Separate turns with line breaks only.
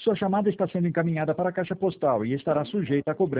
Sua chamada está sendo encaminhada para a caixa postal e estará sujeita a cobrança.